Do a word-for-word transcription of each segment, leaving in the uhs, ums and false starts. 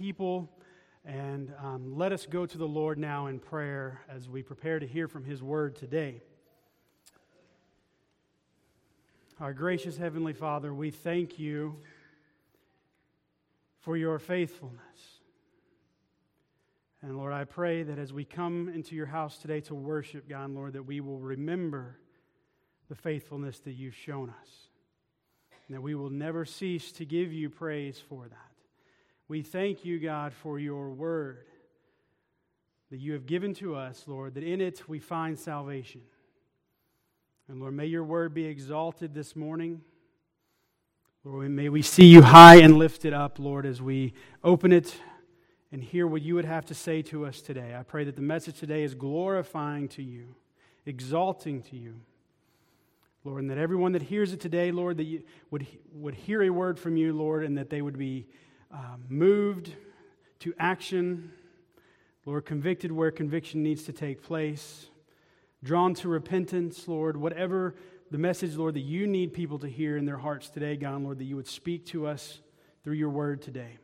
people. And um, let us go to the Lord now in prayer as we prepare to hear from His Word today. Our gracious Heavenly Father, we thank You for Your faithfulness. And Lord, I pray that as we come into Your house today to worship, God, Lord, that we will remember the faithfulness that You've shown us. And that we will never cease to give You praise for that. We thank You, God, for Your Word that You have given to us, Lord, that in it we find salvation. And Lord, may Your Word be exalted this morning. Lord, may we see You high and lifted up, Lord, as we open it and hear what You would have to say to us today. I pray that the message today is glorifying to You, exalting to You. Lord, and that everyone that hears it today, Lord, that you would, would hear a word from You, Lord, and that they would be uh, moved to action, Lord, convicted where conviction needs to take place, drawn to repentance, Lord, whatever the message, Lord, that You need people to hear in their hearts today, God, Lord, that You would speak to us through Your Word today.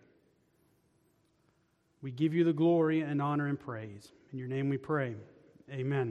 We give You the glory and honor and praise. In Your name we pray. Amen.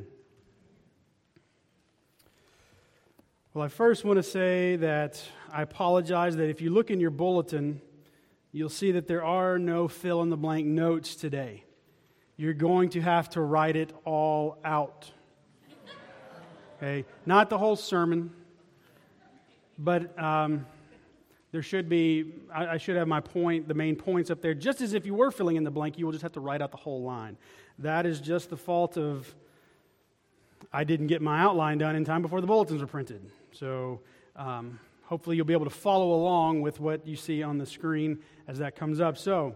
Well, I first want to say that I apologize that if you look in your bulletin, you'll see that there are no fill-in-the-blank notes today. You're going to have to write it all out. Okay? Not the whole sermon, but um, there should be, I, I should have my point, the main points up there. Just as if you were filling in the blank, you will just have to write out the whole line. That is just the fault of, I didn't get my outline done in time before the bulletins were printed. So um, hopefully you'll be able to follow along with what you see on the screen as that comes up. So,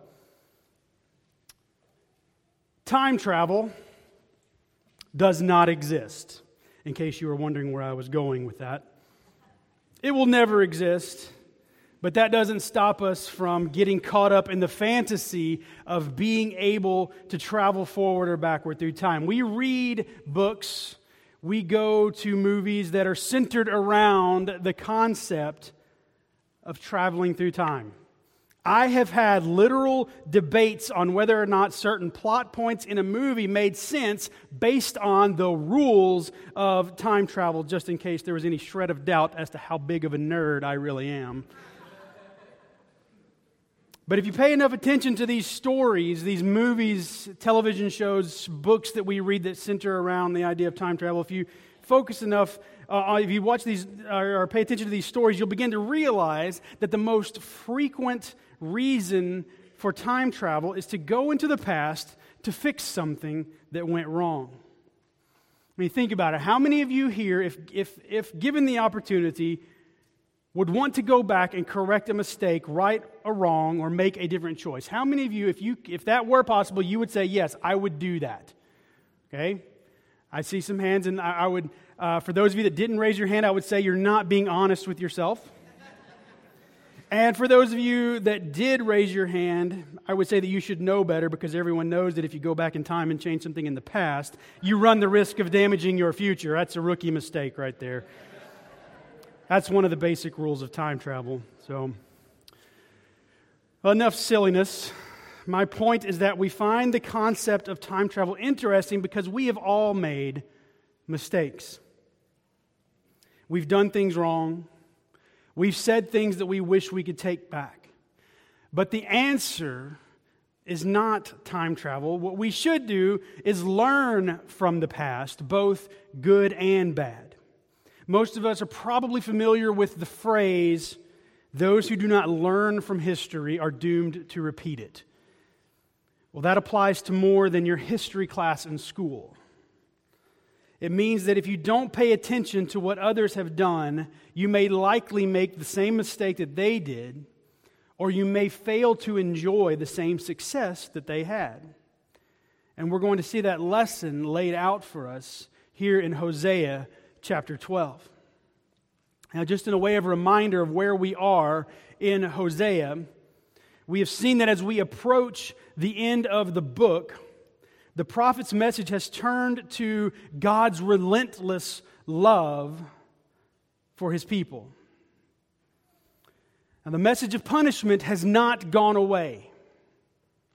time travel does not exist, in case you were wondering where I was going with that. It will never exist, but that doesn't stop us from getting caught up in the fantasy of being able to travel forward or backward through time. We read books, we go to movies that are centered around the concept of traveling through time. I have had literal debates on whether or not certain plot points in a movie made sense based on the rules of time travel, just in case there was any shred of doubt as to how big of a nerd I really am. But if you pay enough attention to these stories, these movies, television shows, books that we read that center around the idea of time travel, if you focus enough, uh, if you watch these or pay attention to these stories, you'll begin to realize that the most frequent reason for time travel is to go into the past to fix something that went wrong. I mean, think about it. How many of you here, if if if given the opportunity, would want to go back and correct a mistake, right or wrong, or make a different choice? How many of you, if you if that were possible, you would say, yes, I would do that? Okay? I see some hands, and I, I would, uh, for those of you that didn't raise your hand, I would say you're not being honest with yourself. And for those of you that did raise your hand, I would say that you should know better, because everyone knows that if you go back in time and change something in the past, you run the risk of damaging your future. That's a rookie mistake right there. That's one of the basic rules of time travel. So, enough silliness. My point is that we find the concept of time travel interesting because we have all made mistakes. We've done things wrong. We've said things that we wish we could take back. But the answer is not time travel. What we should do is learn from the past, both good and bad. Most of us are probably familiar with the phrase, those who do not learn from history are doomed to repeat it. Well, that applies to more than your history class in school. It means that if you don't pay attention to what others have done, you may likely make the same mistake that they did, or you may fail to enjoy the same success that they had. And we're going to see that lesson laid out for us here in Hosea chapter twelve. Now, just in a way of a reminder of where we are in Hosea, we have seen that as we approach the end of the book, the prophet's message has turned to God's relentless love for His people. Now, the message of punishment has not gone away.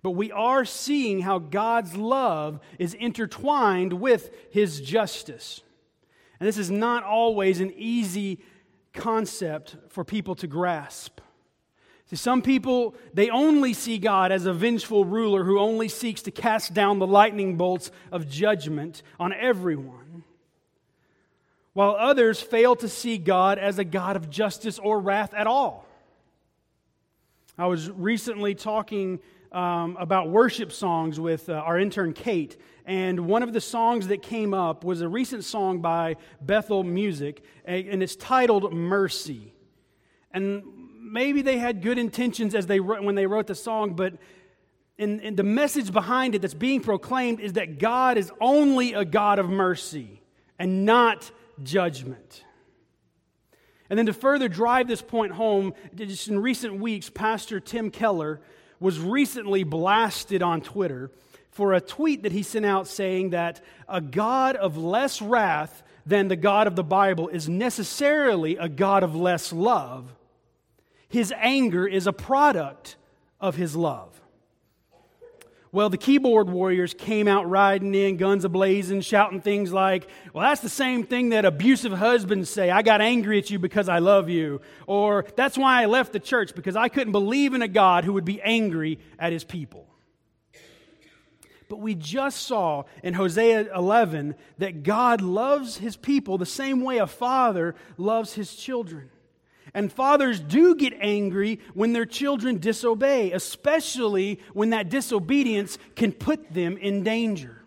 But we are seeing how God's love is intertwined with His justice. And this is not always an easy concept for people to grasp. See, some people, they only see God as a vengeful ruler who only seeks to cast down the lightning bolts of judgment on everyone, while others fail to see God as a God of justice or wrath at all. I was recently talking um, about worship songs with uh, our intern Kate, and one of the songs that came up was a recent song by Bethel Music, and it's titled Mercy. And maybe they had good intentions as they wrote, when they wrote the song, but in, in the message behind it that's being proclaimed is that God is only a God of mercy and not judgment. And then to further drive this point home, just in recent weeks, Pastor Tim Keller was recently blasted on Twitter for a tweet that he sent out saying that a God of less wrath than the God of the Bible is necessarily a God of less love. His anger is a product of His love. Well, the keyboard warriors came out riding in, guns a-blazing, shouting things like, well, that's the same thing that abusive husbands say. I got angry at you because I love you. Or, that's why I left the church, because I couldn't believe in a God who would be angry at His people. But we just saw in Hosea eleven that God loves His people the same way a father loves his children. And fathers do get angry when their children disobey, especially when that disobedience can put them in danger.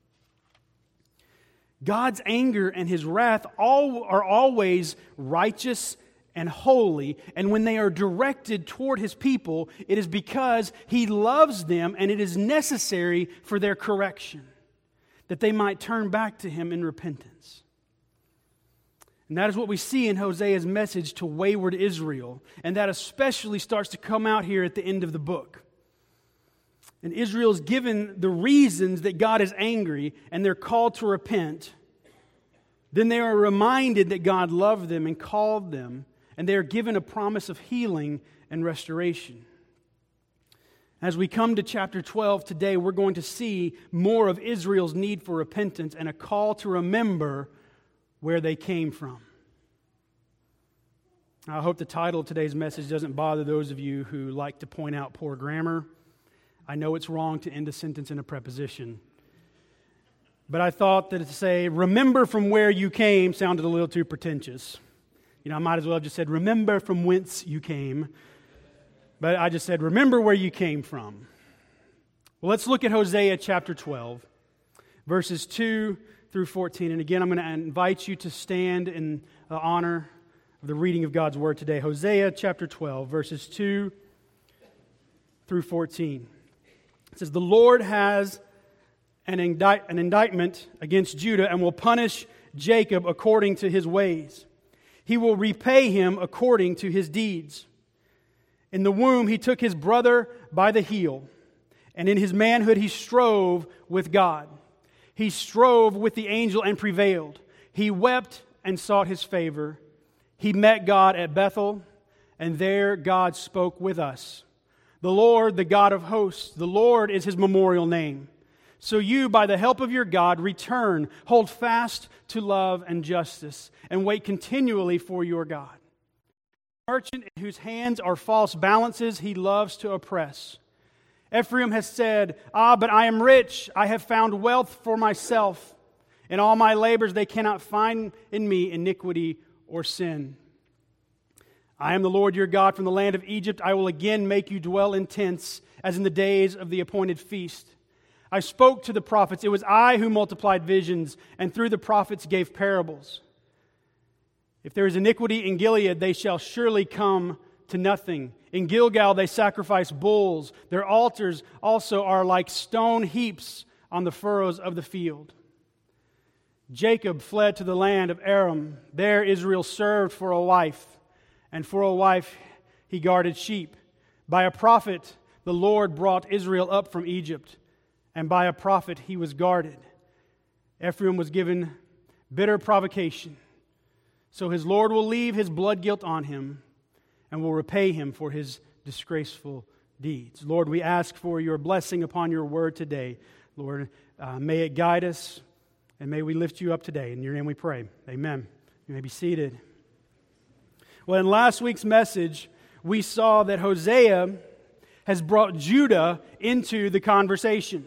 God's anger and His wrath all are always righteous and holy, and when they are directed toward His people, it is because He loves them and it is necessary for their correction, that they might turn back to Him in repentance. And that is what we see in Hosea's message to wayward Israel. And that especially starts to come out here at the end of the book. And Israel is given the reasons that God is angry and they're called to repent. Then they are reminded that God loved them and called them. And they are given a promise of healing and restoration. As we come to chapter twelve today, we're going to see more of Israel's need for repentance and a call to remember where they came from. I hope the title of today's message doesn't bother those of you who like to point out poor grammar. I know it's wrong to end a sentence in a preposition. But I thought that to say, remember from where you came, sounded a little too pretentious. You know, I might as well have just said, remember from whence you came. But I just said, remember where you came from. Well, let's look at Hosea chapter twelve, verses two through fourteen. And again, I'm going to invite you to stand in the honor of the reading of God's Word today. Hosea chapter twelve, verses two through fourteen. It says, the Lord has an, indict, an indictment against Judah and will punish Jacob according to his ways. He will repay him according to his deeds. In the womb he took his brother by the heel, and in his manhood he strove with God. He strove with the angel and prevailed. He wept and sought His favor. He met God at Bethel, and there God spoke with us. The Lord, the God of hosts, the Lord is His memorial name. So you, by the help of your God, return, hold fast to love and justice, and wait continually for your God. The merchant in whose hands are false balances, he loves to oppress. Ephraim has said, ah, but I am rich. I have found wealth for myself. In all my labors they cannot find in me iniquity or sin. I am the Lord your God from the land of Egypt. I will again make you dwell in tents, as in the days of the appointed feast. I spoke to the prophets. It was I who multiplied visions, and through the prophets gave parables. If there is iniquity in Gilead, they shall surely come to nothing. In Gilgal they sacrifice bulls. Their altars also are like stone heaps on the furrows of the field. Jacob fled to the land of Aram. There Israel served for a wife, and for a wife he guarded sheep. By a prophet the Lord brought Israel up from Egypt, and by a prophet he was guarded. Ephraim was given bitter provocation, so his Lord will leave his blood guilt on him, and will repay him for his disgraceful deeds. Lord, we ask for your blessing upon your word today. Lord, uh, may it guide us, and may we lift you up today. In your name we pray. Amen. You may be seated. Well, in last week's message, we saw that Hosea has brought Judah into the conversation.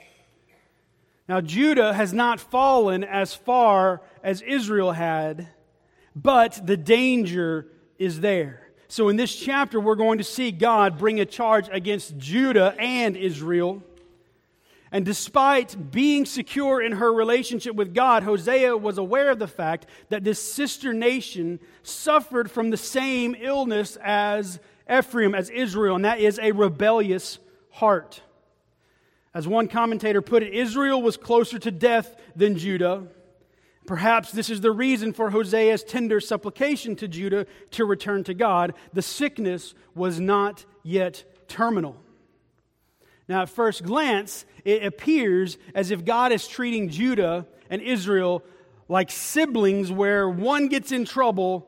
Now, Judah has not fallen as far as Israel had, but the danger is there. So in this chapter, we're going to see God bring a charge against Judah and Israel. And despite being secure in her relationship with God, Hosea was aware of the fact that this sister nation suffered from the same illness as Ephraim, as Israel, and that is a rebellious heart. As one commentator put it, Israel was closer to death than Judah. Perhaps this is the reason for Hosea's tender supplication to Judah to return to God. The sickness was not yet terminal. Now, at first glance, it appears as if God is treating Judah and Israel like siblings where one gets in trouble,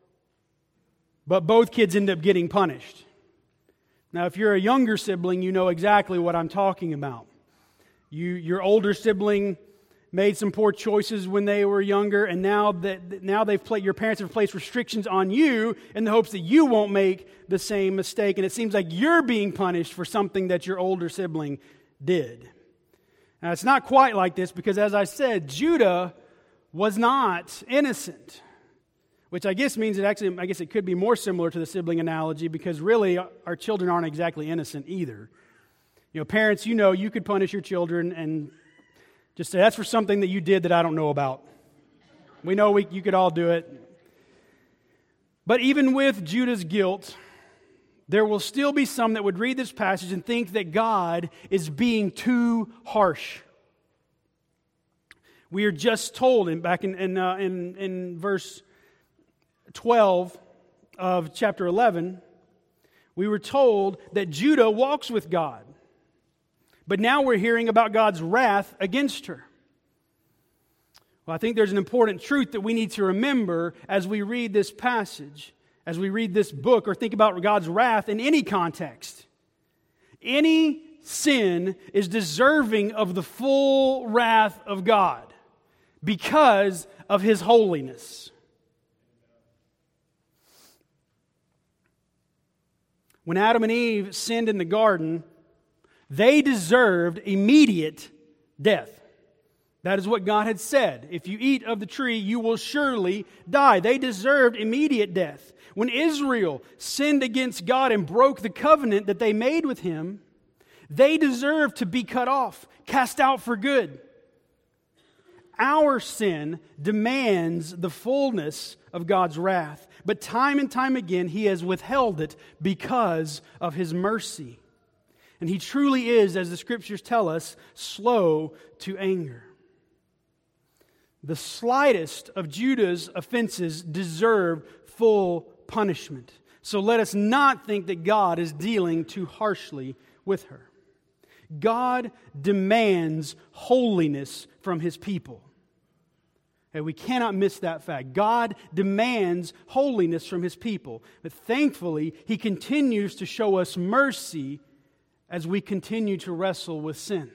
but both kids end up getting punished. Now, if you're a younger sibling, you know exactly what I'm talking about. You, your older sibling made some poor choices when they were younger, and now that now they've played, your parents have placed restrictions on you in the hopes that you won't make the same mistake, and it seems like you're being punished for something that your older sibling did. Now, it's not quite like this because, as I said, Judah was not innocent, which I guess means it actually, I guess it could be more similar to the sibling analogy because really our children aren't exactly innocent either. You know, parents, you know, you could punish your children and just say, that's for something that you did that I don't know about. We know we, you could all do it. But even with Judah's guilt, there will still be some that would read this passage and think that God is being too harsh. We are just told in, back in, in, uh, in, in verse twelve of chapter eleven, we were told that Judah walks with God. But now we're hearing about God's wrath against her. Well, I think there's an important truth that we need to remember as we read this passage, as we read this book, or think about God's wrath in any context. Any sin is deserving of the full wrath of God because of His holiness. When Adam and Eve sinned in the garden, they deserved immediate death. That is what God had said. If you eat of the tree, you will surely die. They deserved immediate death. When Israel sinned against God and broke the covenant that they made with Him, they deserved to be cut off, cast out for good. Our sin demands the fullness of God's wrath, but time and time again He has withheld it because of His mercy. And He truly is, as the Scriptures tell us, slow to anger. The slightest of Judah's offenses deserve full punishment. So let us not think that God is dealing too harshly with her. God demands holiness from His people. And we cannot miss that fact. God demands holiness from His people. But thankfully, He continues to show us mercy as we continue to wrestle with sin.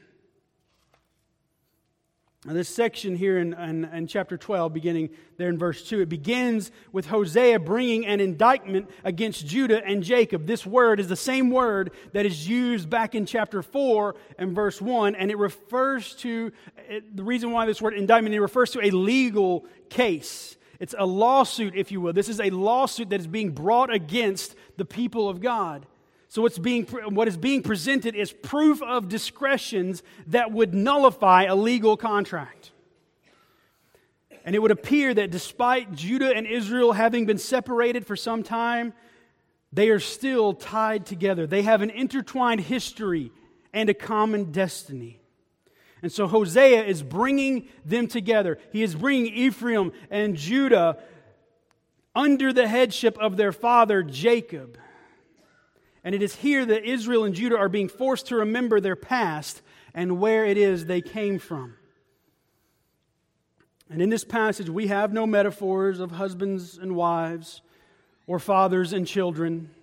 Now, this section here in, in, in chapter twelve, beginning there in verse two, it begins with Hosea bringing an indictment against Judah and Jacob. This word is the same word that is used back in chapter four and verse one, and it refers to, it, the reason why this word indictment, it refers to a legal case. It's a lawsuit, if you will. This is a lawsuit that is being brought against the people of God. So what's being, what is being presented is proof of discretions that would nullify a legal contract. And it would appear that despite Judah and Israel having been separated for some time, they are still tied together. They have an intertwined history and a common destiny. And so Hosea is bringing them together. He is bringing Ephraim and Judah under the headship of their father Jacob. And it is here that Israel and Judah are being forced to remember their past and where it is they came from. And in this passage, we have no metaphors of husbands and wives or fathers and children.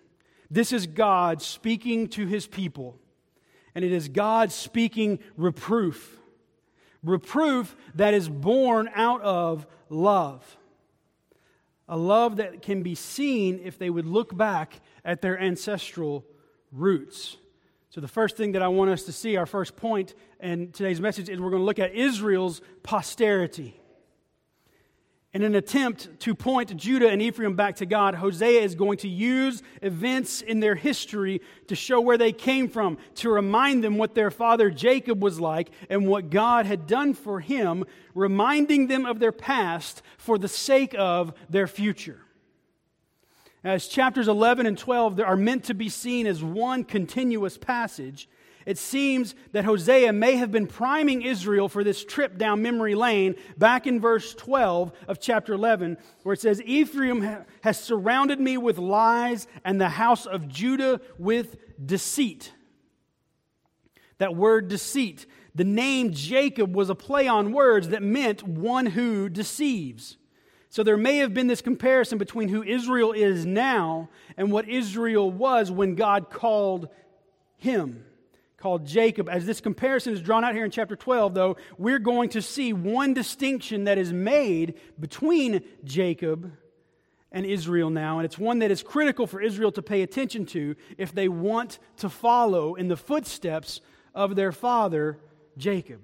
This is God speaking to His people, and it is God speaking reproof. Reproof that is born out of love. A love that can be seen if they would look back at their ancestral roots. So the first thing that I want us to see, our first point in today's message, is we're going to look at Israel's posterity. In an attempt to point Judah and Ephraim back to God, Hosea is going to use events in their history to show where they came from, to remind them what their father Jacob was like and what God had done for him, reminding them of their past for the sake of their future. As chapters eleven and twelve are meant to be seen as one continuous passage, it seems that Hosea may have been priming Israel for this trip down memory lane back in verse twelve of chapter eleven, where it says, Ephraim has surrounded me with lies and the house of Judah with deceit. That word deceit, the name Jacob was a play on words that meant one who deceives. So there may have been this comparison between who Israel is now and what Israel was when God called him. Called Jacob. As this comparison is drawn out here in chapter twelve, though, we're going to see one distinction that is made between Jacob and Israel now, and it's one that is critical for Israel to pay attention to if they want to follow in the footsteps of their father, Jacob.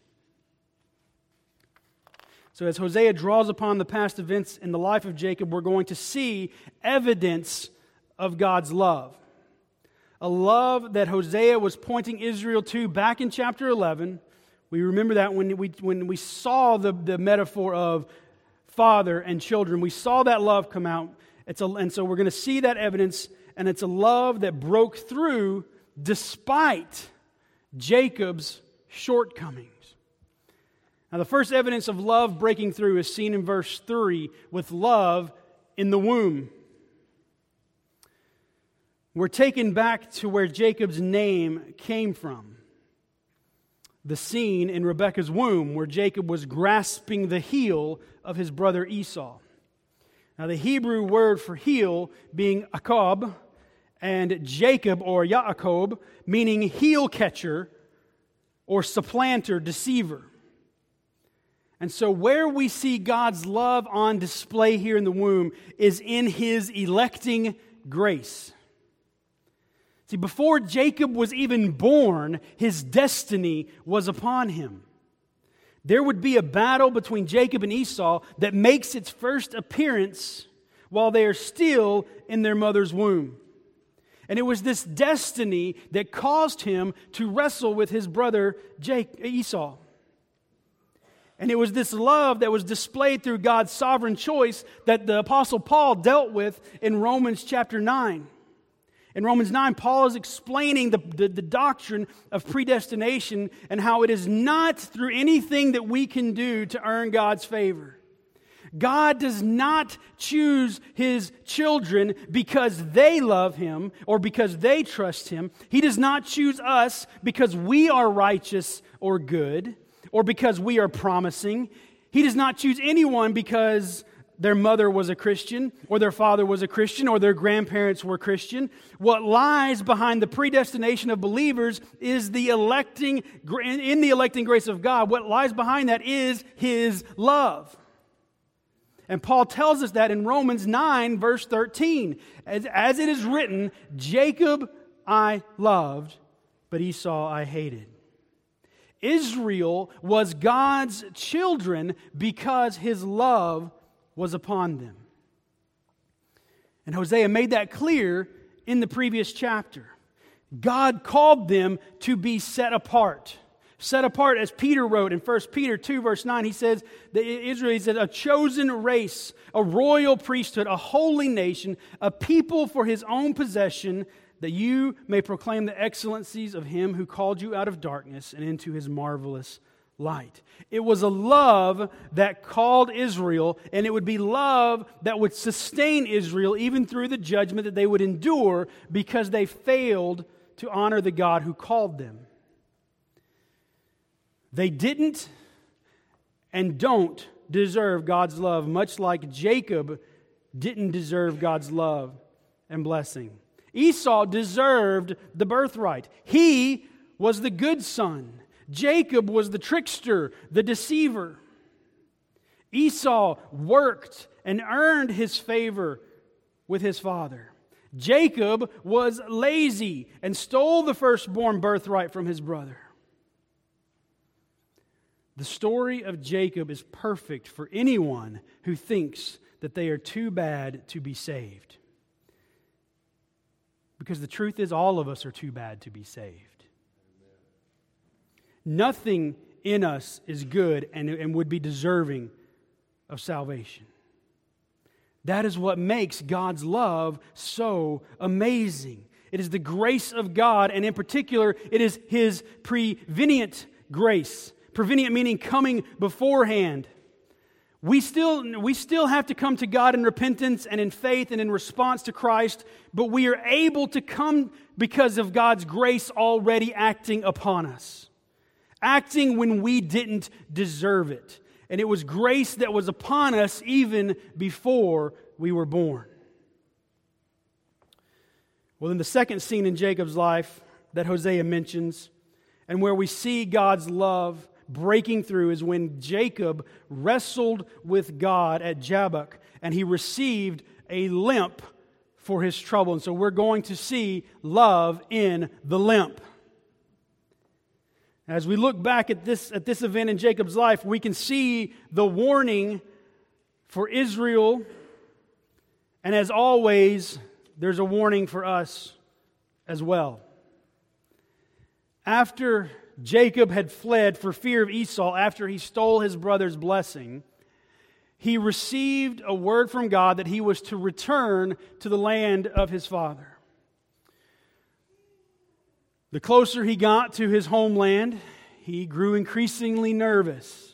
So as Hosea draws upon the past events in the life of Jacob, we're going to see evidence of God's love. A love that Hosea was pointing Israel to back in chapter eleven. We remember that when we when we saw the, the metaphor of father and children. We saw that love come out. It's a, and so we're going to see that evidence, and it's a love that broke through despite Jacob's shortcomings. Now, the first evidence of love breaking through is seen in verse three with love in the womb. We're taken back to where Jacob's name came from. The scene in Rebekah's womb where Jacob was grasping the heel of his brother Esau. Now, the Hebrew word for heel being Akob, and Jacob or Yaakov meaning heel catcher or supplanter, deceiver. And so where we see God's love on display here in the womb is in His electing grace. See, before Jacob was even born, his destiny was upon him. There would be a battle between Jacob and Esau that makes its first appearance while they are still in their mother's womb. And it was this destiny that caused him to wrestle with his brother Jake, Esau. And it was this love that was displayed through God's sovereign choice that the Apostle Paul dealt with in Romans chapter nine. In Romans nine, Paul is explaining the, the, the doctrine of predestination and how it is not through anything that we can do to earn God's favor. God does not choose His children because they love Him or because they trust Him. He does not choose us because we are righteous or good or because we are promising. He does not choose anyone because their mother was a Christian, or their father was a Christian, or their grandparents were Christian. What lies behind the predestination of believers is the electing, in the electing grace of God, what lies behind that is His love. And Paul tells us that in Romans nine, verse thirteen. As, as it is written, Jacob I loved, but Esau I hated. Israel was God's children because His love was upon them. And Hosea made that clear in the previous chapter. God called them to be set apart. Set apart, as Peter wrote in First Peter two, verse nine, he says, that Israel is a chosen race, a royal priesthood, a holy nation, a people for His own possession, that you may proclaim the excellencies of Him who called you out of darkness and into His marvelous light. It was a love that called Israel, and it would be love that would sustain Israel even through the judgment that they would endure because they failed to honor the God who called them. They didn't and don't deserve God's love, much like Jacob didn't deserve God's love and blessing. Esau deserved the birthright. He was the good son. Jacob was the trickster, the deceiver. Esau worked and earned his favor with his father. Jacob was lazy and stole the firstborn birthright from his brother. The story of Jacob is perfect for anyone who thinks that they are too bad to be saved. Because the truth is, all of us are too bad to be saved. Nothing in us is good and, and would be deserving of salvation. That is what makes God's love so amazing. It is the grace of God, and in particular, it is His prevenient grace. Prevenient meaning coming beforehand. We still, we still have to come to God in repentance and in faith and in response to Christ, but we are able to come because of God's grace already acting upon us. Acting when we didn't deserve it. And it was grace that was upon us even before we were born. Well, in the second scene in Jacob's life that Hosea mentions, and where we see God's love breaking through, is when Jacob wrestled with God at Jabbok, and he received a limp for his trouble. And so we're going to see love in the limp. As we look back at this, at this event in Jacob's life, we can see the warning for Israel. And as always, there's a warning for us as well. After Jacob had fled for fear of Esau, after he stole his brother's blessing, he received a word from God that he was to return to the land of his father. The closer he got to his homeland, he grew increasingly nervous.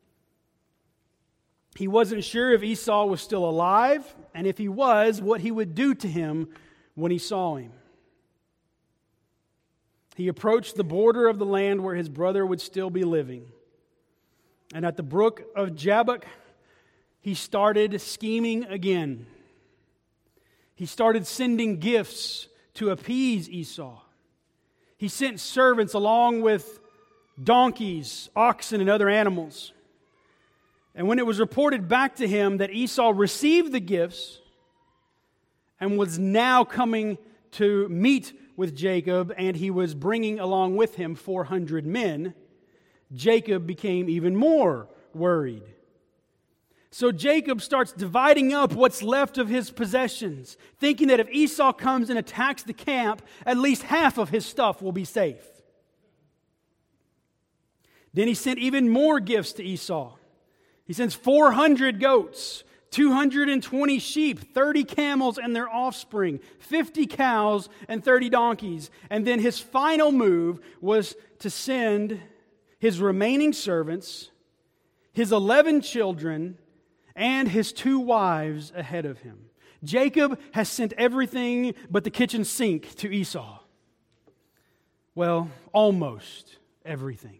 He wasn't sure if Esau was still alive, and if he was, what he would do to him when he saw him. He approached the border of the land where his brother would still be living. And at the brook of Jabbok, he started scheming again. He started sending gifts to appease Esau. He sent servants along with donkeys, oxen, and other animals. And when it was reported back to him that Esau received the gifts and was now coming to meet with Jacob, and he was bringing along with him four hundred men, Jacob became even more worried. So Jacob starts dividing up what's left of his possessions, thinking that if Esau comes and attacks the camp, at least half of his stuff will be safe. Then he sent even more gifts to Esau. He sends four hundred goats, two hundred twenty sheep, thirty camels and their offspring, fifty cows and thirty donkeys. And then his final move was to send his remaining servants, his eleven children, and his two wives ahead of him. Jacob has sent everything but the kitchen sink to Esau. Well, almost everything.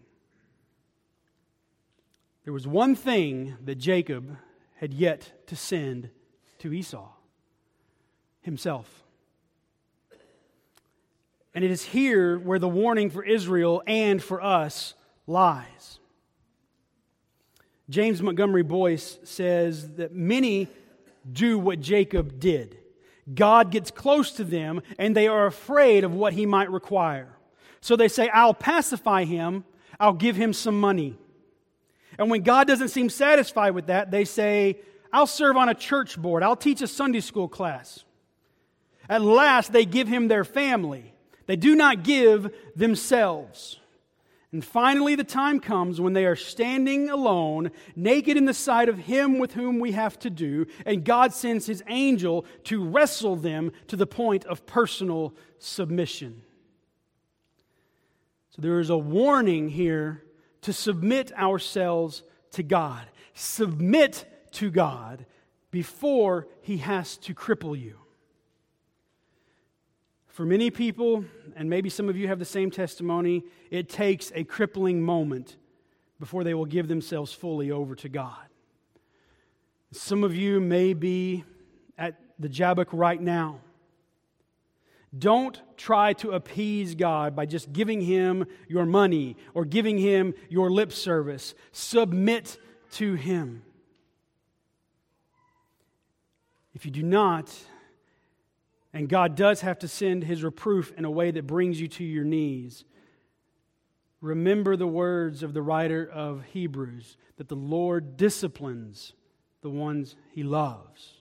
There was one thing that Jacob had yet to send to Esau: himself. And it is here where the warning for Israel and for us lies. James Montgomery Boyce says that many do what Jacob did. God gets close to them and they are afraid of what he might require. So they say, I'll pacify him, I'll give him some money. And when God doesn't seem satisfied with that, they say, I'll serve on a church board, I'll teach a Sunday school class. At last, they give him their family. They do not give themselves. And finally, the time comes when they are standing alone, naked in the sight of him with whom we have to do, and God sends his angel to wrestle them to the point of personal submission. So there is a warning here to submit ourselves to God. Submit to God before he has to cripple you. For many people, and maybe some of you have the same testimony, it takes a crippling moment before they will give themselves fully over to God. Some of you may be at the Jabbok right now. Don't try to appease God by just giving Him your money or giving Him your lip service. Submit to Him. If you do not, and God does have to send His reproof in a way that brings you to your knees, remember the words of the writer of Hebrews, that the Lord disciplines the ones He loves.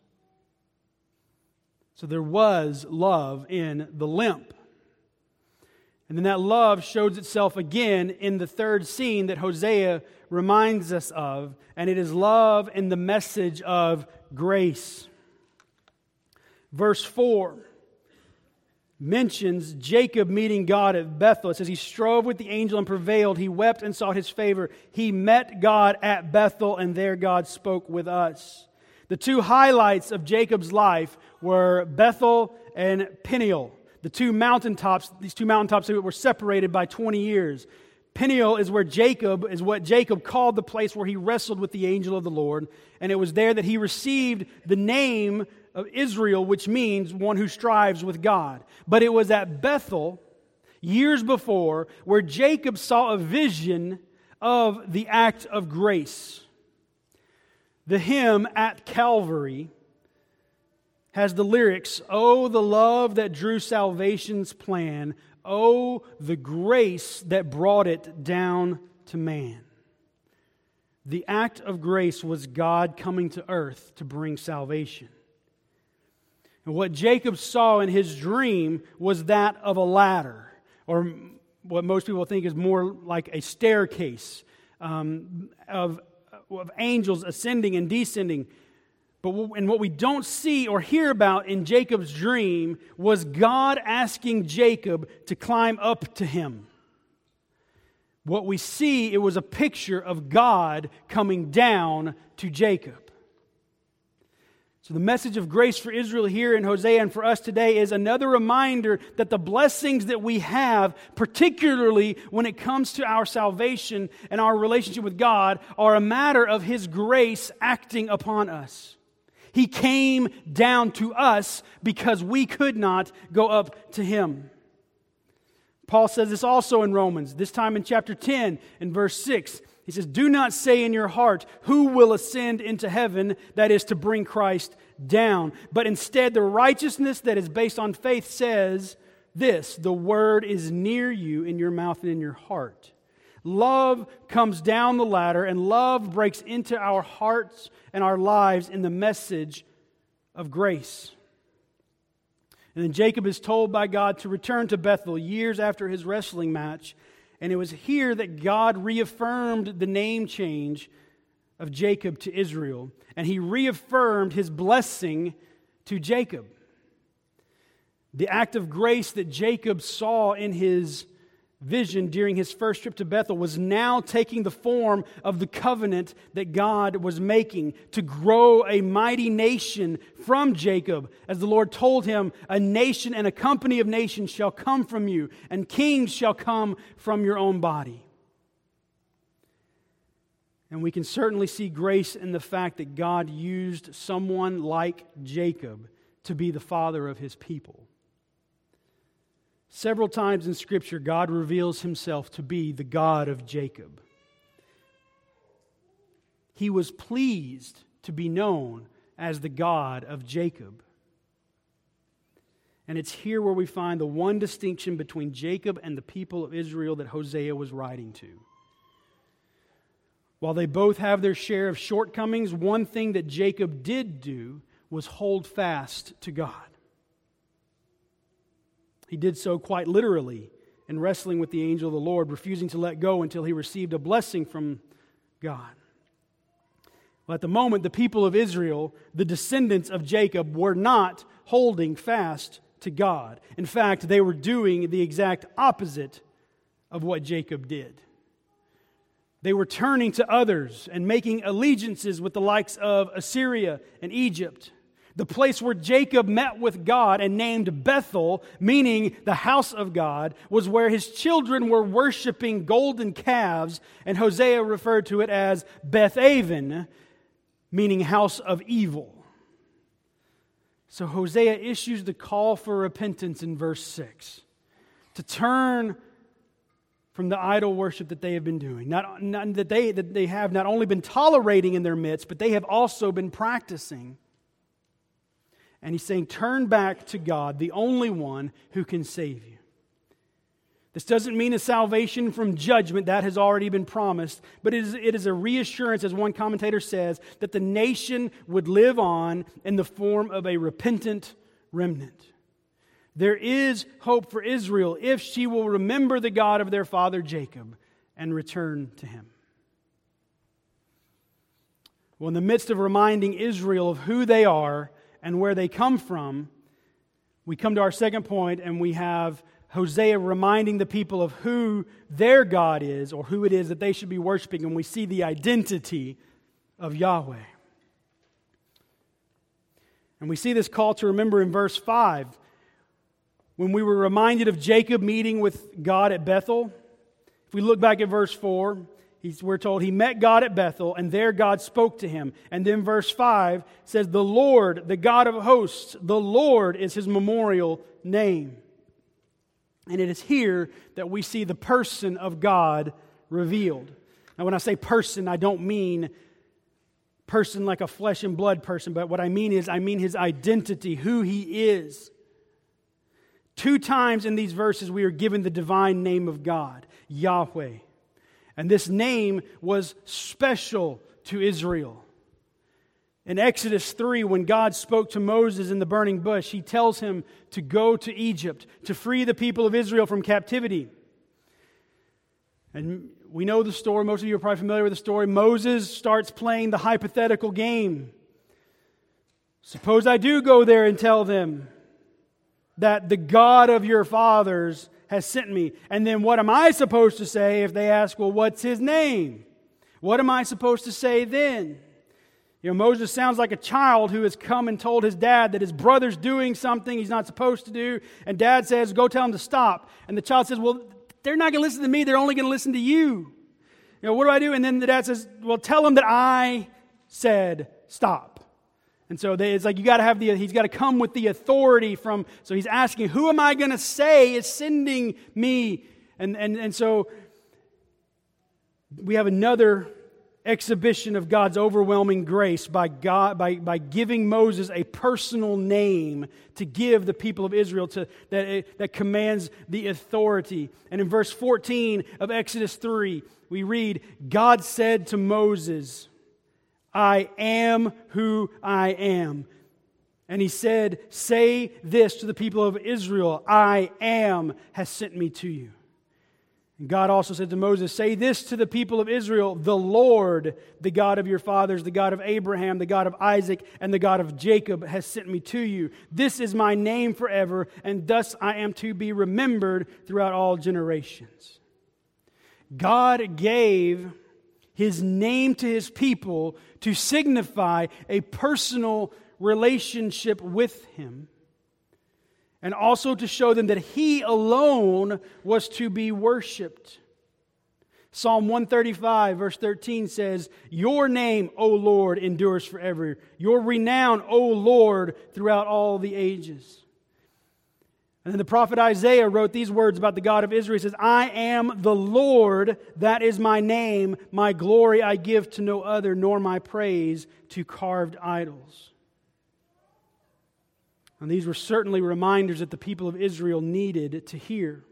So there was love in the limp. And then that love shows itself again in the third scene that Hosea reminds us of, and it is love in the message of grace. Verse four mentions Jacob meeting God at Bethel. It says he strove with the angel and prevailed. He wept and sought His favor. He met God at Bethel, and there God spoke with us. The two highlights of Jacob's life were Bethel and Peniel. The two mountaintops, these two mountaintops were separated by twenty years. Peniel is where Jacob, is what Jacob called the place where he wrestled with the angel of the Lord. And it was there that he received the name of Israel, which means one who strives with God. But it was at Bethel, years before, where Jacob saw a vision of the act of grace. The hymn At Calvary has the lyrics, "Oh, the love that drew salvation's plan. Oh, the grace that brought it down to man." The act of grace was God coming to earth to bring salvation. And what Jacob saw in his dream was that of a ladder, or what most people think is more like a staircase um, of, of angels ascending and descending. But and what we don't see or hear about in Jacob's dream was God asking Jacob to climb up to Him. What we see, it was a picture of God coming down to Jacob. So the message of grace for Israel here in Hosea and for us today is another reminder that the blessings that we have, particularly when it comes to our salvation and our relationship with God, are a matter of His grace acting upon us. He came down to us because we could not go up to Him. Paul says this also in Romans, this time in chapter ten, in verse six. He says, "Do not say in your heart, who will ascend into heaven, that is to bring Christ down. But instead, the righteousness that is based on faith says this, the word is near you in your mouth and in your heart." Love comes down the ladder, and love breaks into our hearts and our lives in the message of grace. And then Jacob is told by God to return to Bethel years after his wrestling match. And it was here that God reaffirmed the name change of Jacob to Israel. And He reaffirmed His blessing to Jacob. The act of grace that Jacob saw in his vision during his first trip to Bethel was now taking the form of the covenant that God was making to grow a mighty nation from Jacob. As the Lord told him, a nation and a company of nations shall come from you, and kings shall come from your own body. And we can certainly see grace in the fact that God used someone like Jacob to be the father of His people. Several times in Scripture, God reveals Himself to be the God of Jacob. He was pleased to be known as the God of Jacob. And it's here where we find the one distinction between Jacob and the people of Israel that Hosea was writing to. While they both have their share of shortcomings, one thing that Jacob did do was hold fast to God. He did so quite literally in wrestling with the angel of the Lord, refusing to let go until he received a blessing from God. Well, at the moment, the people of Israel, the descendants of Jacob, were not holding fast to God. In fact, they were doing the exact opposite of what Jacob did. They were turning to others and making allegiances with the likes of Assyria and Egypt. The place where Jacob met with God and named Bethel, meaning the house of God, was where his children were worshiping golden calves, and Hosea referred to it as Beth-aven, meaning house of evil. So Hosea issues the call for repentance in verse six, to turn from the idol worship that they have been doing. Not, not that they that they have not only been tolerating in their midst, but they have also been practicing. And he's saying, turn back to God, the only one who can save you. This doesn't mean a salvation from judgment, that has already been promised, but it is, it is a reassurance, as one commentator says, that the nation would live on in the form of a repentant remnant. There is hope for Israel if she will remember the God of their father Jacob and return to Him. Well, in the midst of reminding Israel of who they are and where they come from, we come to our second point, and we have Hosea reminding the people of who their God is, or who it is that they should be worshiping, and we see the identity of Yahweh. And we see this call to remember in verse five. When we were reminded of Jacob meeting with God at Bethel, if we look back at verse four, he's, we're told he met God at Bethel, and there God spoke to him. And then verse five says, the Lord, the God of hosts, the Lord is His memorial name. And it is here that we see the person of God revealed. Now, when I say person, I don't mean person like a flesh and blood person, but what I mean is, I mean His identity, who He is. Two times in these verses we are given the divine name of God, Yahweh. And this name was special to Israel. In Exodus three, when God spoke to Moses in the burning bush, He tells him to go to Egypt to free the people of Israel from captivity. And we know the story. Most of you are probably familiar with the story. Moses starts playing the hypothetical game. Suppose I do go there and tell them that the God of your fathers has sent me. And then what am I supposed to say if they ask, well, what's His name? What am I supposed to say then? You know, Moses sounds like a child who has come and told his dad that his brother's doing something he's not supposed to do. And dad says, go tell him to stop. And the child says, well, they're not going to listen to me. They're only going to listen to you. You know, what do I do? And then the dad says, well, tell him that I said stop. And so they, it's like you got to have the, he's got to come with the authority from, so he's asking, who am I going to say is sending me? And, and, and so we have another exhibition of God's overwhelming grace by God by, by giving Moses a personal name to give the people of Israel to that, that commands the authority. And in verse fourteen of Exodus three, we read, God said to Moses, I am who I am. And He said, say this to the people of Israel, I am has sent me to you. And God also said to Moses, say this to the people of Israel, the Lord, the God of your fathers, the God of Abraham, the God of Isaac, and the God of Jacob has sent me to you. This is my name forever, and thus I am to be remembered throughout all generations. God gave His name to His people to signify a personal relationship with Him, and also to show them that He alone was to be worshipped. Psalm one thirty-five, verse thirteen says, your name, O Lord, endures forever. Your renown, O Lord, throughout all the ages. And then the prophet Isaiah wrote these words about the God of Israel. He says, I am the Lord, that is my name. My glory I give to no other, nor my praise to carved idols. And these were certainly reminders that the people of Israel needed to hear.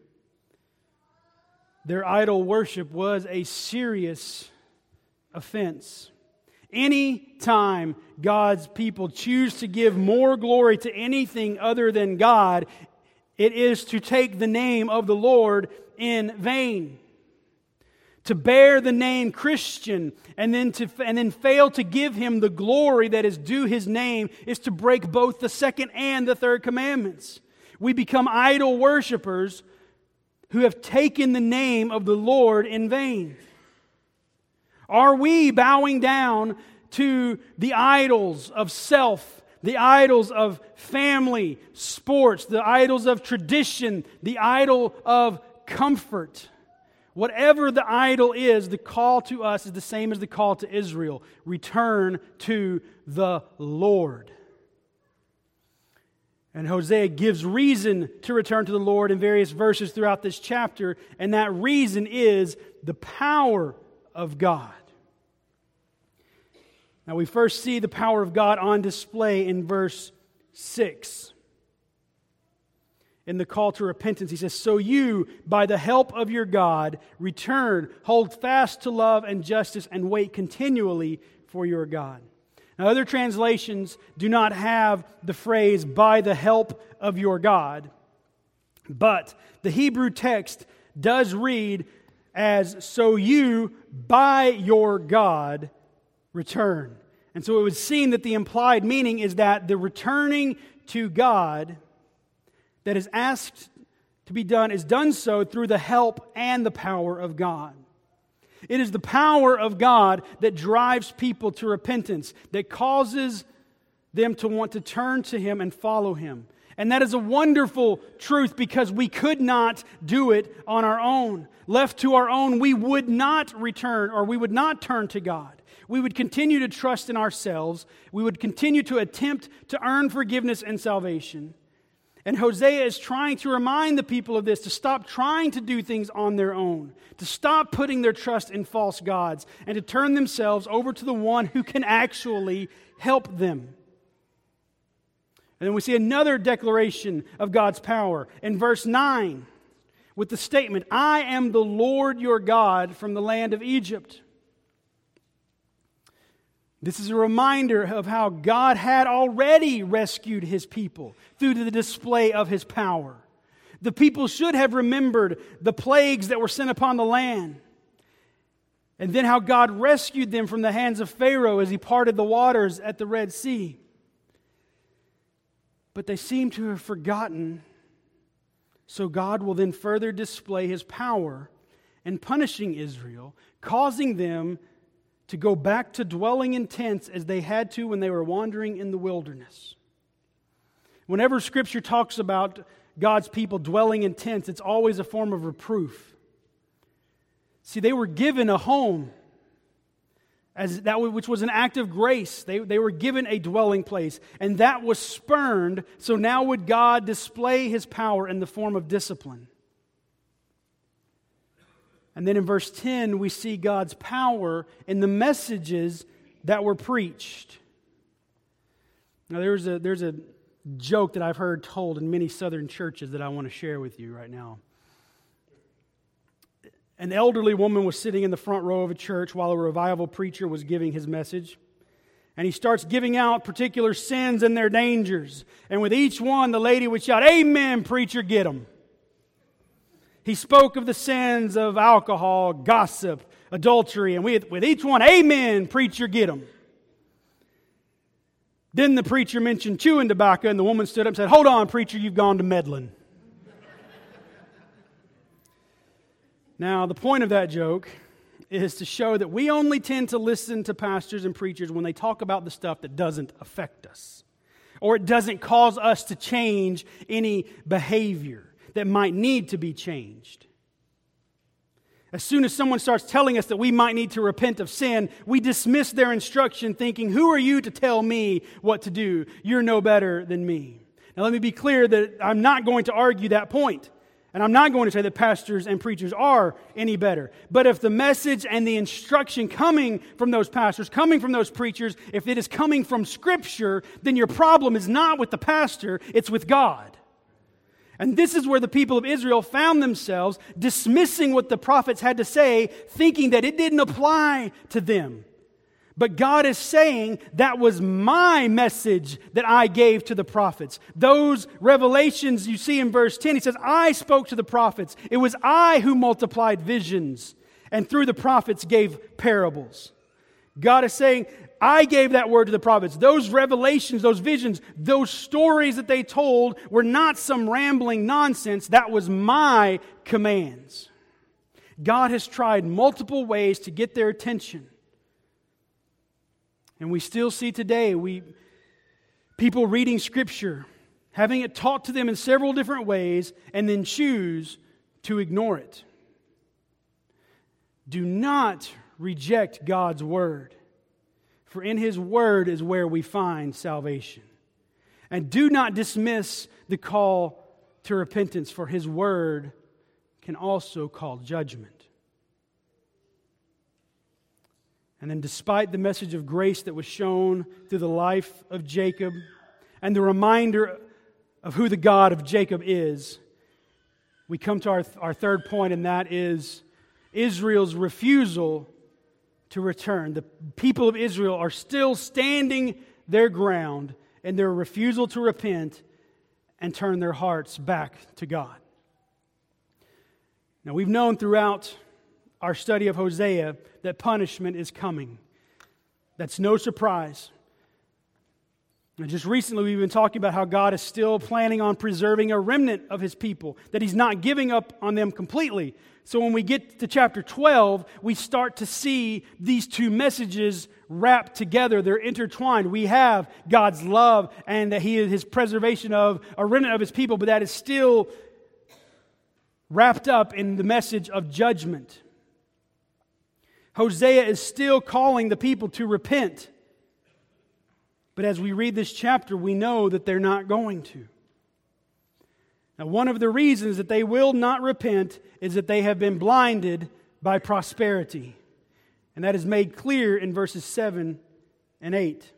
Their idol worship was a serious offense. Any time God's people choose to give more glory to anything other than God, it is to take the name of the Lord in vain. To bear the name Christian and then to and then fail to give Him the glory that is due His name is to break both the second and the third commandments. We become idol worshipers who have taken the name of the Lord in vain. Are we bowing down to the idols of self, the idols of family, sports, the idols of tradition, the idol of comfort? Whatever the idol is, the call to us is the same as the call to Israel. Return to the Lord. And Hosea gives reason to return to the Lord in various verses throughout this chapter, and that reason is the power of God. Now we first see the power of God on display in verse six. In the call to repentance, he says, "So you, by the help of your God, return, hold fast to love and justice, and wait continually for your God." Now, other translations do not have the phrase, "by the help of your God," but the Hebrew text does read as, "so you, by your God, return." And so it would seem that the implied meaning is that the returning to God that is asked to be done is done so through the help and the power of God. It is the power of God that drives people to repentance, that causes them to want to turn to Him and follow Him. And that is a wonderful truth because we could not do it on our own. Left to our own, we would not return or we would not turn to God. We would continue to trust in ourselves. We would continue to attempt to earn forgiveness and salvation. And Hosea is trying to remind the people of this, to stop trying to do things on their own, to stop putting their trust in false gods, and to turn themselves over to the one who can actually help them. And then we see another declaration of God's power in verse nine with the statement, "I am the Lord your God from the land of Egypt." This is a reminder of how God had already rescued His people through the display of His power. The people should have remembered the plagues that were sent upon the land, and then how God rescued them from the hands of Pharaoh as he parted the waters at the Red Sea. But they seem to have forgotten, so God will then further display His power in punishing Israel, causing them to go back to dwelling in tents as they had to when they were wandering in the wilderness. Whenever Scripture talks about God's people dwelling in tents, it's always a form of reproof. See, they were given a home, as that which was an act of grace. They, they were given a dwelling place, and that was spurned, so now would God display His power in the form of discipline. And then in verse ten, we see God's power in the messages that were preached. Now, there's a, there's a joke that I've heard told in many southern churches that I want to share with you right now. An elderly woman was sitting in the front row of a church while a revival preacher was giving his message. And he starts giving out particular sins and their dangers. And with each one, the lady would shout, "Amen, preacher, get them." He spoke of the sins of alcohol, gossip, adultery, and with, with each one, "Amen, preacher, get them." Then the preacher mentioned chewing tobacco, and the woman stood up and said, "Hold on, preacher, you've gone to meddling." Now, the point of that joke is to show that we only tend to listen to pastors and preachers when they talk about the stuff that doesn't affect us, or it doesn't cause us to change any behavior that might need to be changed. As soon as someone starts telling us that we might need to repent of sin, we dismiss their instruction thinking, "Who are you to tell me what to do? You're no better than me." Now let me be clear that I'm not going to argue that point. And I'm not going to say that pastors and preachers are any better. But if the message and the instruction coming from those pastors, coming from those preachers, if it is coming from Scripture, then your problem is not with the pastor, it's with God. And this is where the people of Israel found themselves dismissing what the prophets had to say, thinking that it didn't apply to them. But God is saying, that was my message that I gave to the prophets. Those revelations you see in verse ten, He says, "I spoke to the prophets. It was I who multiplied visions, and through the prophets gave parables." God is saying, I gave that word to the prophets. Those revelations, those visions, those stories that they told were not some rambling nonsense. That was my commands. God has tried multiple ways to get their attention. And we still see today, we people reading Scripture, having it taught to them in several different ways, and then choose to ignore it. Do not reject God's Word, for in His Word is where we find salvation. And do not dismiss the call to repentance, for His word can also call judgment. And then despite the message of grace that was shown through the life of Jacob and the reminder of who the God of Jacob is, we come to our, our third point, and that is Israel's refusal to return. The people of Israel are still standing their ground in their refusal to repent and turn their hearts back to God. Now, we've known throughout our study of Hosea that punishment is coming. That's no surprise. And just recently we've been talking about how God is still planning on preserving a remnant of His people, that He's not giving up on them completely. So when we get to chapter twelve, we start to see these two messages wrapped together. They're intertwined. We have God's love and that He is His preservation of a remnant of His people, but that is still wrapped up in the message of judgment. Hosea is still calling the people to repent. But as we read this chapter, we know that they're not going to. Now, one of the reasons that they will not repent is that they have been blinded by prosperity. And that is made clear in verses seven and eight.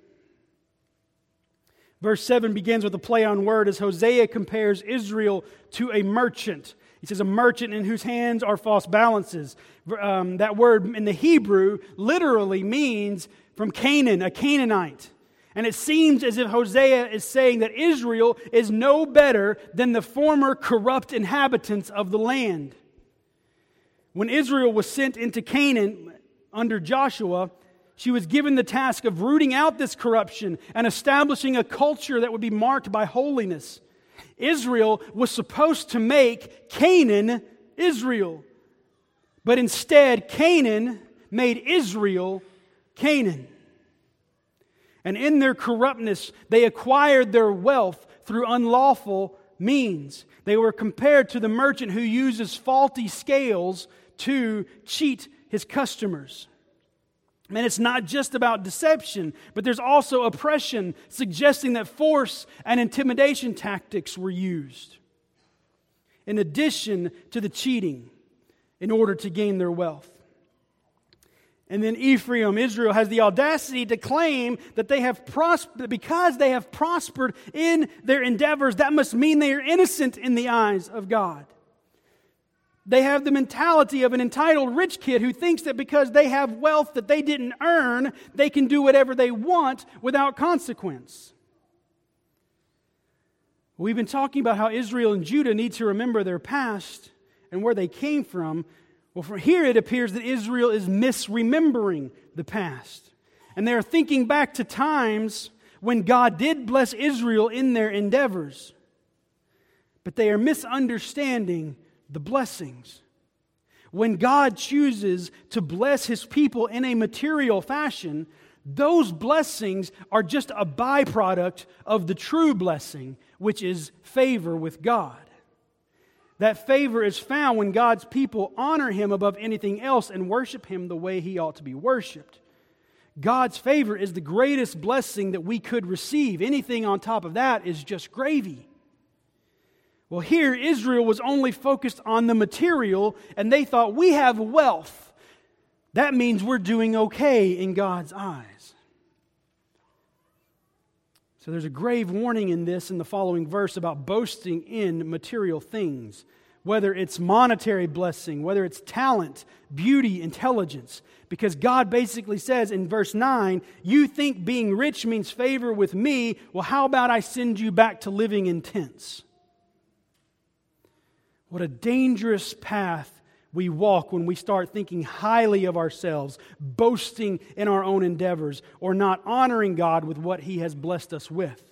Verse seven begins with a play on word as Hosea compares Israel to a merchant. He says, a merchant in whose hands are false balances. Um, that word in the Hebrew literally means from Canaan, a Canaanite. And it seems as if Hosea is saying that Israel is no better than the former corrupt inhabitants of the land. When Israel was sent into Canaan under Joshua, she was given the task of rooting out this corruption and establishing a culture that would be marked by holiness. Israel was supposed to make Canaan Israel. But instead, Canaan made Israel Canaan. And in their corruptness, they acquired their wealth through unlawful means. They were compared to the merchant who uses faulty scales to cheat his customers. And it's not just about deception, but there's also oppression, suggesting that force and intimidation tactics were used in addition to the cheating in order to gain their wealth. And then Ephraim, Israel, has the audacity to claim that they have prospered, because they have prospered in their endeavors, that must mean they are innocent in the eyes of God. They have the mentality of an entitled rich kid who thinks that because they have wealth that they didn't earn, they can do whatever they want without consequence. We've been talking about how Israel and Judah need to remember their past and where they came from. Well, from here it appears that Israel is misremembering the past. And they are thinking back to times when God did bless Israel in their endeavors. But they are misunderstanding the blessings. When God chooses to bless His people in a material fashion, those blessings are just a byproduct of the true blessing, which is favor with God. That favor is found when God's people honor Him above anything else and worship Him the way He ought to be worshiped. God's favor is the greatest blessing that we could receive. Anything on top of that is just gravy. Well, here Israel was only focused on the material, and they thought, we have wealth. That means we're doing okay in God's eyes. So there's a grave warning in this in the following verse about boasting in material things, whether it's monetary blessing, whether it's talent, beauty, intelligence. Because God basically says in verse nine, you think being rich means favor with me. Well, how about I send you back to living in tents? What a dangerous path we walk when we start thinking highly of ourselves, boasting in our own endeavors, or not honoring God with what He has blessed us with.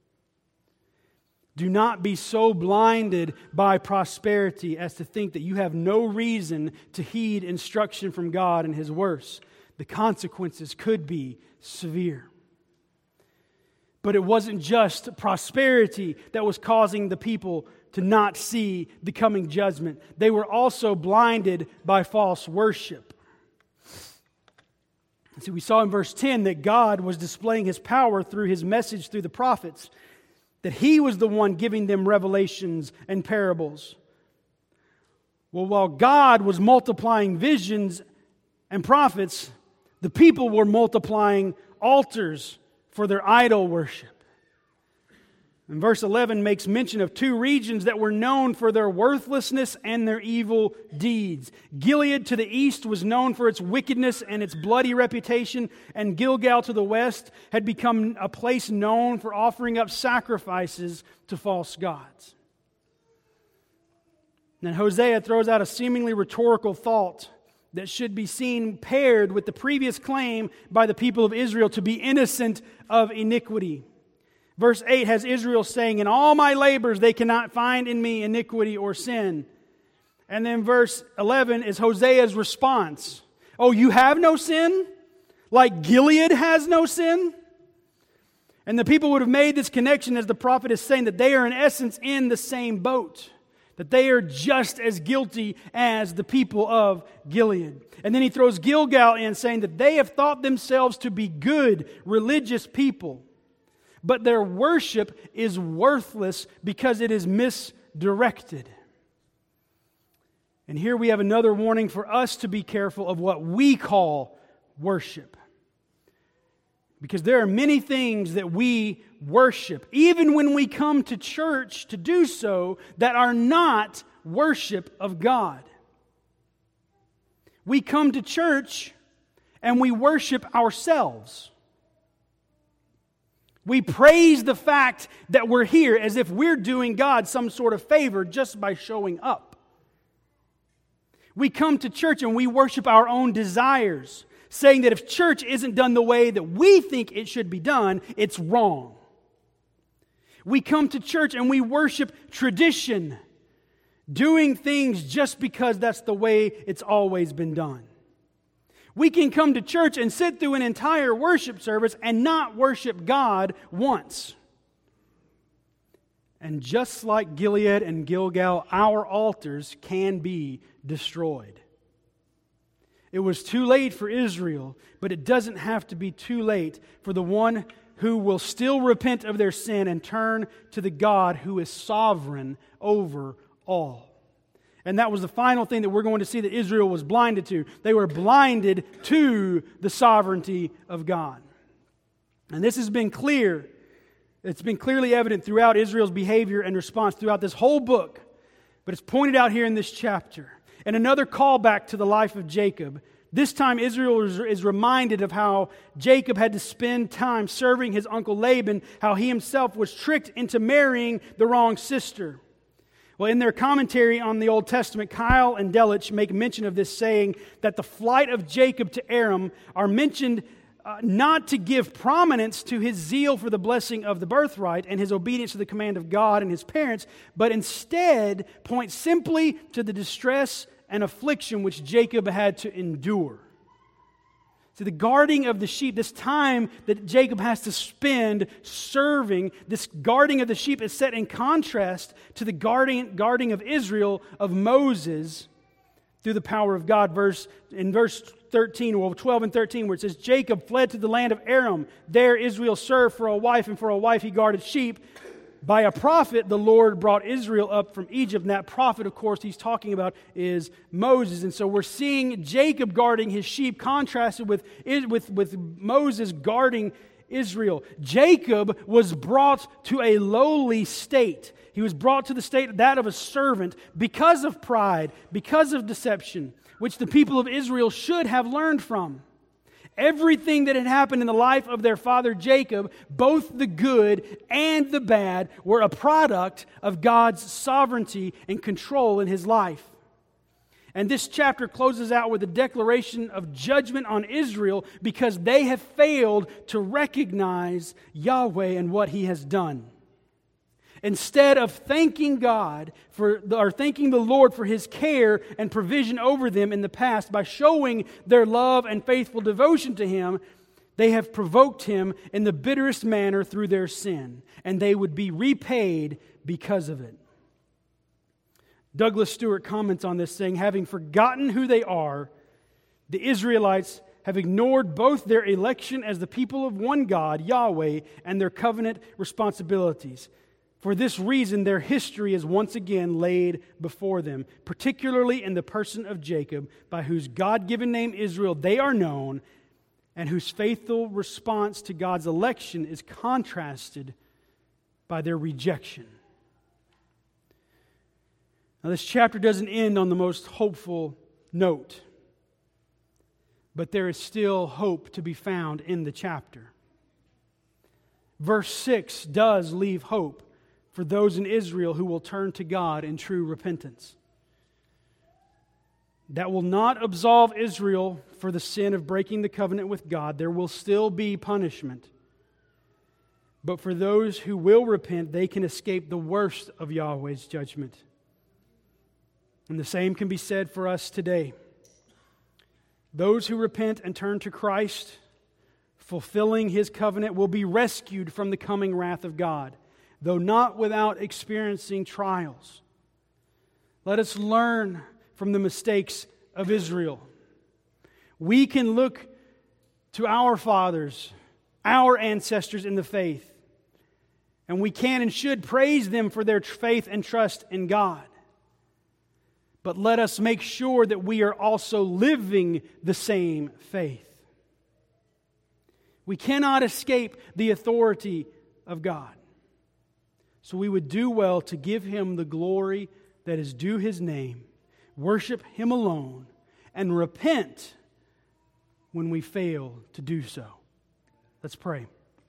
Do not be so blinded by prosperity as to think that you have no reason to heed instruction from God and His words. The consequences could be severe. But it wasn't just prosperity that was causing the people to not see the coming judgment. They were also blinded by false worship. See, we saw in verse ten that God was displaying His power through His message through the prophets. that He was the one giving them revelations and parables. Well, while God was multiplying visions and prophets, the people were multiplying altars for their idol worship. And verse eleven makes mention of two regions that were known for their worthlessness and their evil deeds. Gilead to the east was known for its wickedness and its bloody reputation, and Gilgal to the west had become a place known for offering up sacrifices to false gods. And Hosea throws out a seemingly rhetorical thought that should be seen paired with the previous claim by the people of Israel to be innocent of iniquity. Verse eight has Israel saying, "In all my labors they cannot find in me iniquity or sin." And then verse eleven is Hosea's response. Oh, you have no sin? Like Gilead has no sin? And the people would have made this connection as the prophet is saying that they are in essence in the same boat. That they are just as guilty as the people of Gilead. And then he throws Gilgal in, saying that they have thought themselves to be good, religious people. But their worship is worthless because it is misdirected. And here we have another warning for us to be careful of what we call worship. Because there are many things that we worship, even when we come to church to do so, that are not worship of God. We come to church and we worship ourselves. We praise the fact that we're here as if we're doing God some sort of favor just by showing up. We come to church and we worship our own desires, saying that if church isn't done the way that we think it should be done, it's wrong. We come to church and we worship tradition, doing things just because that's the way it's always been done. We can come to church and sit through an entire worship service and not worship God once. And just like Gilead and Gilgal, our altars can be destroyed. It was too late for Israel, but it doesn't have to be too late for the one who will still repent of their sin and turn to the God who is sovereign over all. And that was the final thing that we're going to see that Israel was blinded to. They were blinded to the sovereignty of God. And this has been clear. It's been clearly evident throughout Israel's behavior and response throughout this whole book. But it's pointed out here in this chapter. And another callback to the life of Jacob. This time Israel is reminded of how Jacob had to spend time serving his uncle Laban, how he himself was tricked into marrying the wrong sister. Well, in their commentary on the Old Testament, Kyle and Delitzsch make mention of this, saying that the flight of Jacob to Aram are mentioned uh, not to give prominence to his zeal for the blessing of the birthright and his obedience to the command of God and his parents, but instead point simply to the distress and affliction which Jacob had to endure. See, the guarding of the sheep, this time that Jacob has to spend serving, this guarding of the sheep is set in contrast to the guarding, guarding of Israel of Moses through the power of God. Verse in verse thirteen, well, twelve and thirteen, where it says, Jacob fled to the land of Aram. There Israel served for a wife, and for a wife he guarded sheep. By a prophet, the Lord brought Israel up from Egypt. And that prophet, of course, he's talking about is Moses. And so we're seeing Jacob guarding his sheep contrasted with, with, with Moses guarding Israel. Jacob was brought to a lowly state. He was brought to the state that of a servant because of pride, because of deception, which the people of Israel should have learned from. Everything that had happened in the life of their father Jacob, both the good and the bad, were a product of God's sovereignty and control in his life. And this chapter closes out with a declaration of judgment on Israel because they have failed to recognize Yahweh and what He has done. Instead of thanking God for, or thanking the Lord for His care and provision over them in the past by showing their love and faithful devotion to Him, they have provoked Him in the bitterest manner through their sin, and they would be repaid because of it. Douglas Stewart comments on this, saying, having forgotten who they are, the Israelites have ignored both their election as the people of one God, Yahweh, and their covenant responsibilities. For this reason, their history is once again laid before them, particularly in the person of Jacob, by whose God-given name Israel they are known, and whose faithful response to God's election is contrasted by their rejection. Now, this chapter doesn't end on the most hopeful note, but there is still hope to be found in the chapter. Verse six does leave hope for those in Israel who will turn to God in true repentance. That will not absolve Israel for the sin of breaking the covenant with God. There will still be punishment. But for those who will repent, they can escape the worst of Yahweh's judgment. And the same can be said for us today. Those who repent and turn to Christ, fulfilling His covenant, will be rescued from the coming wrath of God, though not without experiencing trials. Let us learn from the mistakes of Israel. We can look to our fathers, our ancestors in the faith, and we can and should praise them for their faith and trust in God. But let us make sure that we are also living the same faith. We cannot escape the authority of God. So we would do well to give Him the glory that is due His name, worship Him alone, and repent when we fail to do so. Let's pray.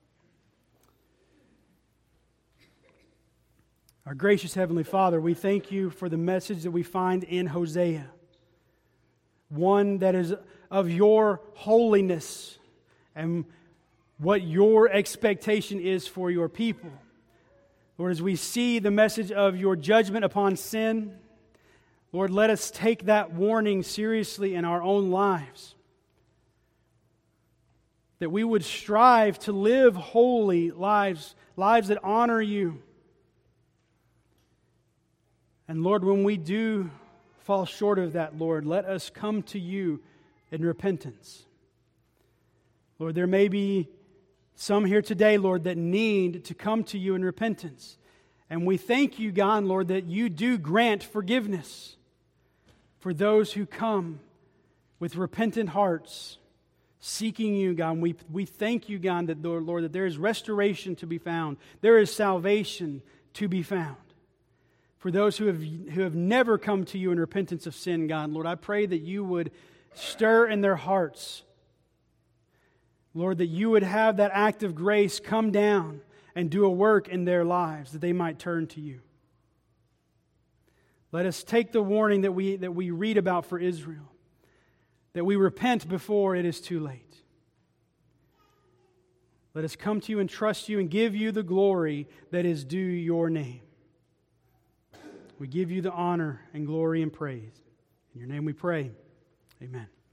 Our gracious Heavenly Father, we thank You for the message that we find in Hosea. One that is of Your holiness and what Your expectation is for Your people. Lord, as we see the message of Your judgment upon sin, Lord, let us take that warning seriously in our own lives. That we would strive to live holy lives, lives that honor You. And Lord, when we do fall short of that, Lord, let us come to You in repentance. Lord, there may be some here today, Lord, that need to come to You in repentance. And we thank You, God, Lord, that You do grant forgiveness for those who come with repentant hearts, seeking You, God. And we, we thank You, God, that, Lord, that there is restoration to be found. There is salvation to be found. For those who have, who have never come to You in repentance of sin, God, Lord, I pray that You would stir in their hearts. Lord, that You would have that act of grace come down and do a work in their lives, that they might turn to You. Let us take the warning that we, that we read about for Israel, that we repent before it is too late. Let us come to You and trust You and give You the glory that is due Your name. We give You the honor and glory and praise. In Your name we pray. Amen.